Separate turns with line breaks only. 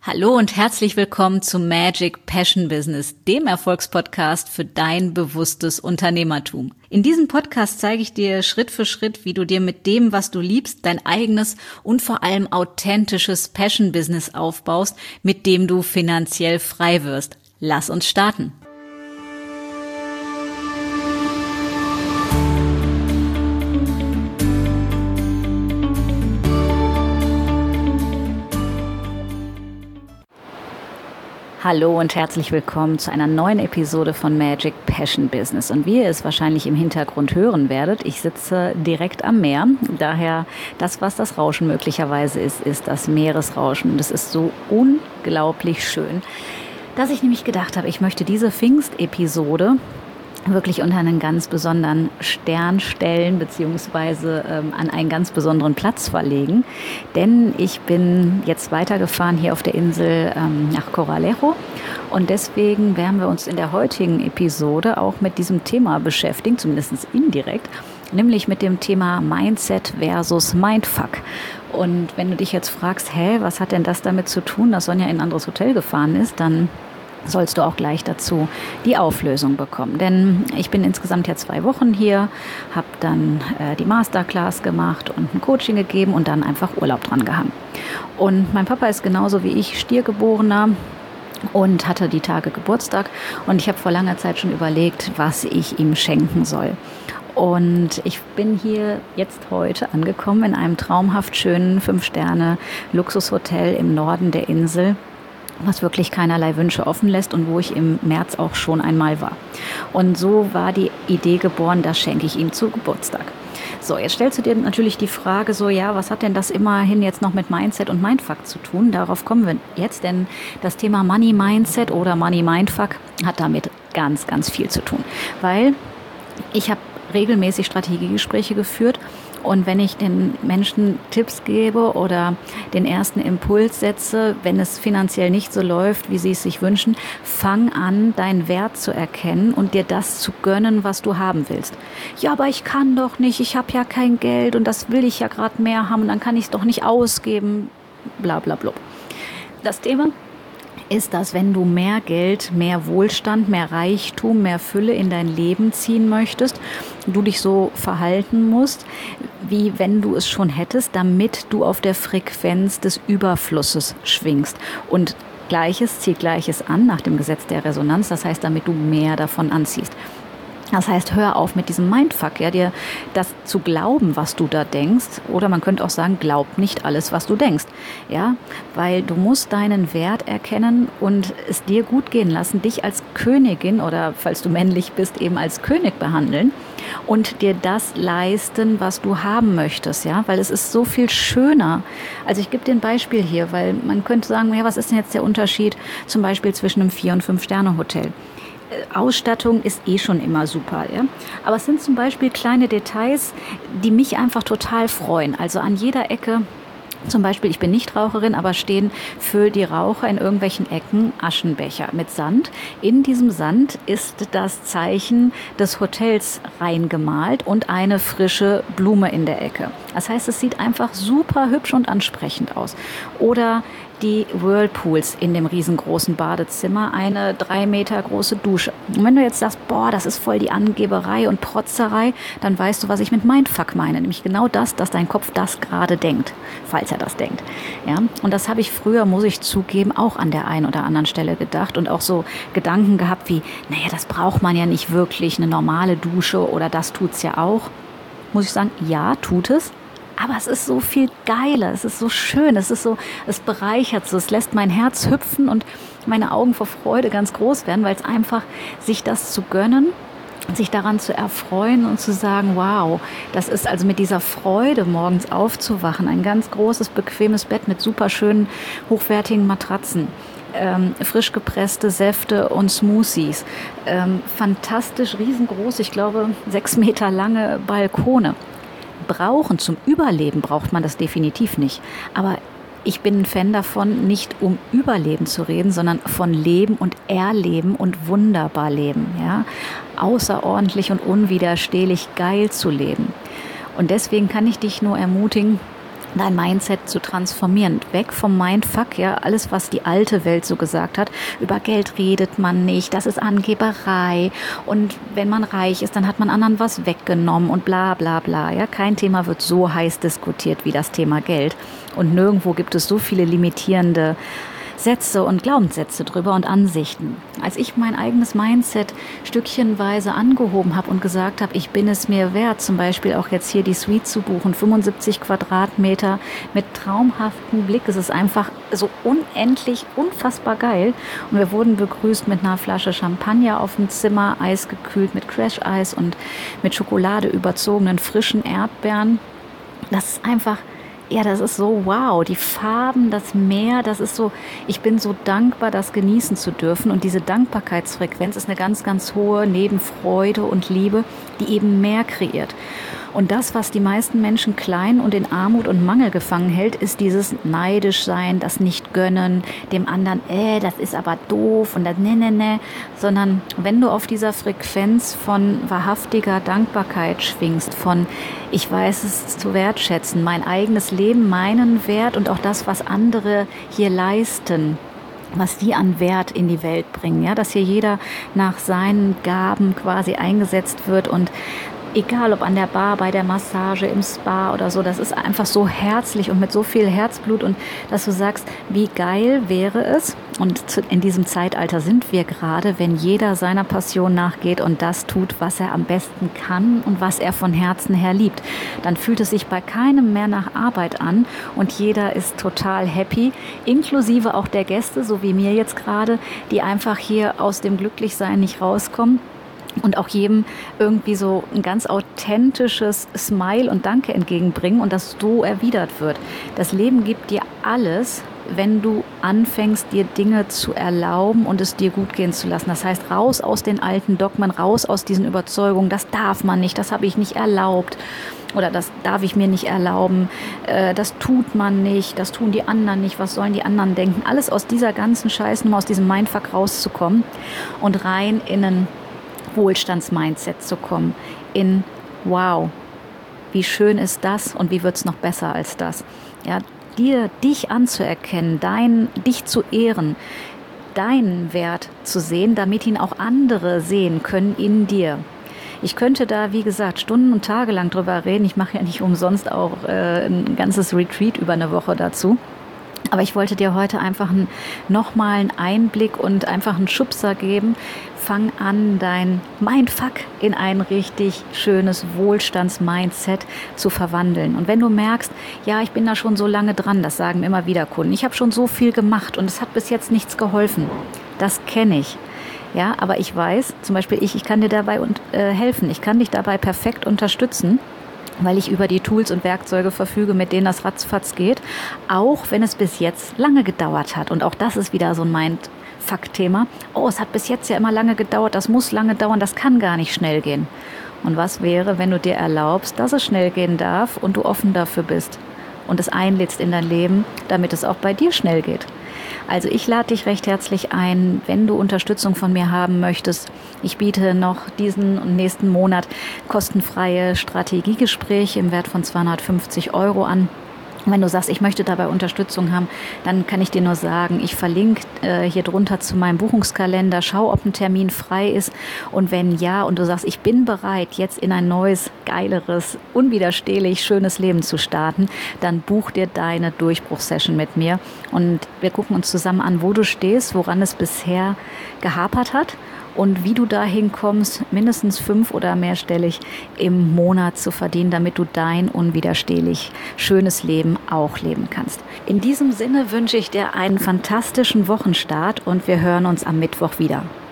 Hallo und herzlich willkommen zu Magic Passion Business, dem Erfolgspodcast für dein bewusstes Unternehmertum. In diesem Podcast zeige ich dir Schritt für Schritt, wie du dir mit dem, was du liebst, dein eigenes und vor allem authentisches Passion Business aufbaust, mit dem du finanziell frei wirst. Lass uns starten. Hallo und herzlich willkommen zu einer neuen Episode von Magic Passion Business. Und wie ihr es wahrscheinlich im Hintergrund hören werdet, ich sitze direkt am Meer. Daher das, was das Rauschen möglicherweise ist das Meeresrauschen. Und es ist so unglaublich schön, dass ich nämlich gedacht habe, ich möchte diese Pfingstepisode wirklich unter einen ganz besonderen Stern stellen beziehungsweise an einen ganz besonderen Platz verlegen. Denn ich bin jetzt weitergefahren hier auf der Insel nach Corralejo und deswegen werden wir uns in der heutigen Episode auch mit diesem Thema beschäftigen, zumindest indirekt, nämlich mit dem Thema Mindset versus Mindfuck. Und wenn du dich jetzt fragst, was hat denn das damit zu tun, dass Sonja in ein anderes Hotel gefahren ist, dann sollst du auch gleich dazu die Auflösung bekommen. Denn ich bin insgesamt ja 2 Wochen hier, habe dann die Masterclass gemacht und ein Coaching gegeben und dann einfach Urlaub dran gehangen. Und mein Papa ist genauso wie ich Stiergeborener und hatte die Tage Geburtstag. Und ich habe vor langer Zeit schon überlegt, was ich ihm schenken soll. Und ich bin hier jetzt heute angekommen in einem traumhaft schönen 5-Sterne-Luxushotel im Norden der Insel, was wirklich keinerlei Wünsche offen lässt und wo ich im März auch schon einmal war. Und so war die Idee geboren, das schenke ich ihm zu Geburtstag. So, jetzt stellst du dir natürlich die Frage was hat denn das immerhin jetzt noch mit Mindset und Mindfuck zu tun? Darauf kommen wir jetzt, denn das Thema Money Mindset oder Money Mindfuck hat damit ganz, ganz viel zu tun. Weil ich habe regelmäßig Strategiegespräche geführt. Und wenn ich den Menschen Tipps gebe oder den ersten Impuls setze, wenn es finanziell nicht so läuft, wie sie es sich wünschen, fang an, deinen Wert zu erkennen und dir das zu gönnen, was du haben willst. Ja, aber ich kann doch nicht, ich habe ja kein Geld und das will ich ja gerade mehr haben und dann kann ich es doch nicht ausgeben, bla bla bla. Das Thema ist, dass wenn du mehr Geld, mehr Wohlstand, mehr Reichtum, mehr Fülle in dein Leben ziehen möchtest, du dich so verhalten musst, wie wenn du es schon hättest, damit du auf der Frequenz des Überflusses schwingst. Und Gleiches zieht Gleiches an nach dem Gesetz der Resonanz, das heißt, damit du mehr davon anziehst. Das heißt, hör auf mit diesem Mindfuck, dir das zu glauben, was du da denkst. Oder man könnte auch sagen, glaub nicht alles, was du denkst. Ja, weil du musst deinen Wert erkennen und es dir gut gehen lassen, dich als Königin oder falls du männlich bist, eben als König behandeln und dir das leisten, was du haben möchtest. Ja, weil es ist so viel schöner. Also ich gebe dir ein Beispiel hier, weil man könnte sagen, was ist denn jetzt der Unterschied zum Beispiel zwischen einem 4- und 5-Sterne-Hotel? Ausstattung ist schon immer super, ja. Aber es sind zum Beispiel kleine Details, die mich einfach total freuen. Also an jeder Ecke, zum Beispiel, ich bin Nichtraucherin, aber stehen für die Raucher in irgendwelchen Ecken Aschenbecher mit Sand. In diesem Sand ist das Zeichen des Hotels reingemalt und eine frische Blume in der Ecke. Das heißt, es sieht einfach super hübsch und ansprechend aus. Oder die Whirlpools in dem riesengroßen Badezimmer, eine 3 Meter große Dusche. Und wenn du jetzt sagst, das ist voll die Angeberei und Protzerei, dann weißt du, was ich mit Mindfuck meine. Nämlich genau das, dass dein Kopf das gerade denkt, falls er das denkt. Ja? Und das habe ich früher, muss ich zugeben, auch an der einen oder anderen Stelle gedacht und auch so Gedanken gehabt wie, das braucht man ja nicht wirklich, eine normale Dusche oder das tut's ja auch. Muss ich sagen, ja, tut es. Aber es ist so viel geiler, es ist so schön, es bereichert so, es lässt mein Herz hüpfen und meine Augen vor Freude ganz groß werden, weil es einfach sich das zu gönnen, sich daran zu erfreuen und zu sagen, wow, das ist also mit dieser Freude morgens aufzuwachen, ein ganz großes, bequemes Bett mit super schönen, hochwertigen Matratzen. Frisch gepresste Säfte und Smoothies, fantastisch riesengroß, ich glaube 6 Meter lange Balkone. Zum Überleben braucht man das definitiv nicht. Aber ich bin ein Fan davon, nicht um Überleben zu reden, sondern von Leben und Erleben und wunderbar leben. Ja? Außerordentlich und unwiderstehlich geil zu leben. Und deswegen kann ich dich nur ermutigen, dein Mindset zu transformieren. Weg vom Mindfuck, ja, alles, was die alte Welt so gesagt hat. Über Geld redet man nicht, das ist Angeberei. Und wenn man reich ist, dann hat man anderen was weggenommen und bla bla bla. Ja, kein Thema wird so heiß diskutiert wie das Thema Geld. Und nirgendwo gibt es so viele limitierende Sätze und Glaubenssätze drüber und Ansichten. Als ich mein eigenes Mindset stückchenweise angehoben habe und gesagt habe, ich bin es mir wert, zum Beispiel auch jetzt hier die Suite zu buchen, 75 Quadratmeter mit traumhaftem Blick. Es ist einfach so unendlich, unfassbar geil. Und wir wurden begrüßt mit einer Flasche Champagner auf dem Zimmer, eisgekühlt mit Crash-Eis und mit Schokolade überzogenen frischen Erdbeeren. Das ist einfach... Ja, das ist so wow, die Farben, das Meer, das ist so, ich bin so dankbar, das genießen zu dürfen. Und diese Dankbarkeitsfrequenz ist eine ganz, ganz hohe neben Freude und Liebe, die eben mehr kreiert. Und das, was die meisten Menschen klein und in Armut und Mangel gefangen hält, ist dieses neidisch sein, das nicht gönnen, dem anderen, das ist aber doof und das ne. Sondern wenn du auf dieser Frequenz von wahrhaftiger Dankbarkeit schwingst, von ich weiß es zu wertschätzen, mein eigenes Leben, meinen Wert und auch das, was andere hier leisten, was die an Wert in die Welt bringen, ja, dass hier jeder nach seinen Gaben quasi eingesetzt wird und egal ob an der Bar, bei der Massage, im Spa oder so, das ist einfach so herzlich und mit so viel Herzblut und dass du sagst, wie geil wäre es, und in diesem Zeitalter sind wir gerade, wenn jeder seiner Passion nachgeht und das tut, was er am besten kann und was er von Herzen her liebt. Dann fühlt es sich bei keinem mehr nach Arbeit an und jeder ist total happy, inklusive auch der Gäste, so wie mir jetzt gerade, die einfach hier aus dem Glücklichsein nicht rauskommen. Und auch jedem irgendwie so ein ganz authentisches Smile und Danke entgegenbringen und das so erwidert wird. Das Leben gibt dir alles, wenn du anfängst, dir Dinge zu erlauben und es dir gut gehen zu lassen. Das heißt, raus aus den alten Dogmen, raus aus diesen Überzeugungen, das darf man nicht, das habe ich nicht erlaubt. Oder das darf ich mir nicht erlauben, das tut man nicht, das tun die anderen nicht, was sollen die anderen denken. Alles aus dieser ganzen Scheißnummer, aus diesem Mindfuck rauszukommen und rein in einen Wohlstandsmindset zu kommen, in wow, wie schön ist das und wie wird es noch besser als das. Ja, dich anzuerkennen, dich zu ehren, deinen Wert zu sehen, damit ihn auch andere sehen können in dir. Ich könnte da, wie gesagt, Stunden und Tage lang drüber reden. Ich mache ja nicht umsonst auch ein ganzes Retreat über eine Woche dazu. Aber ich wollte dir heute einfach nochmal einen Einblick und einfach einen Schubser geben. Fang an, dein Mindfuck in ein richtig schönes Wohlstandsmindset zu verwandeln. Und wenn du merkst, ja, ich bin da schon so lange dran, das sagen immer wieder Kunden, ich habe schon so viel gemacht und es hat bis jetzt nichts geholfen. Das kenne ich. Ja, aber ich weiß, zum Beispiel ich kann dir dabei helfen. Ich kann dich dabei perfekt unterstützen, weil ich über die Tools und Werkzeuge verfüge, mit denen das ratzfatz geht, auch wenn es bis jetzt lange gedauert hat. Und auch das ist wieder so ein Mindfuck-Thema. Oh, es hat bis jetzt ja immer lange gedauert, das muss lange dauern, das kann gar nicht schnell gehen. Und was wäre, wenn du dir erlaubst, dass es schnell gehen darf und du offen dafür bist und es einlädst in dein Leben, damit es auch bei dir schnell geht? Also ich lade dich recht herzlich ein, wenn du Unterstützung von mir haben möchtest. Ich biete noch diesen und nächsten Monat kostenfreie Strategiegespräche im Wert von 250 € an. Und wenn du sagst, ich möchte dabei Unterstützung haben, dann kann ich dir nur sagen, ich verlinke hier drunter zu meinem Buchungskalender, schau, ob ein Termin frei ist und wenn ja und du sagst, ich bin bereit, jetzt in ein neues, geileres, unwiderstehlich schönes Leben zu starten, dann buch dir deine Durchbruchssession mit mir und wir gucken uns zusammen an, wo du stehst, woran es bisher gehapert hat und wie du dahin kommst, mindestens 5- oder mehrstellig im Monat zu verdienen, damit du dein unwiderstehlich schönes Leben auch leben kannst. In diesem Sinne wünsche ich dir einen fantastischen Wochenstart und wir hören uns am Mittwoch wieder.